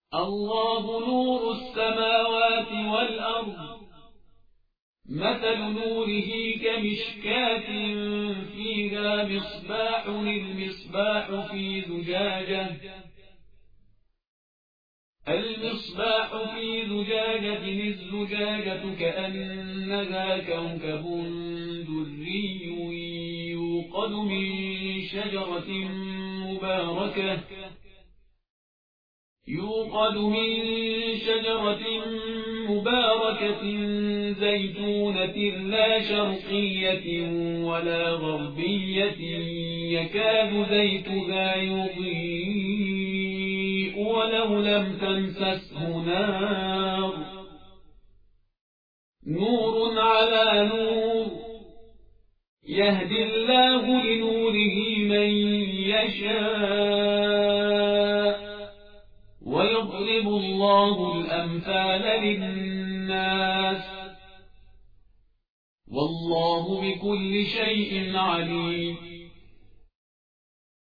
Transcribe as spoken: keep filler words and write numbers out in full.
الله نور السماوات والأرض مثل نوره كمشكاة فيها مصباح المصباح في زجاجة المصباح في زجاجة الزجاجة كأنها كوكب دري يوقد من شجرة مباركة يوقد من شجرة مباركة زيتونة لا شرقية ولا غربية يكاد زيتها يضيء ولو لم تمسسه نار نور على نور يهدي الله لنوره من يشاء ويضرب الله الأمثال للناس والله بكل شيء عليم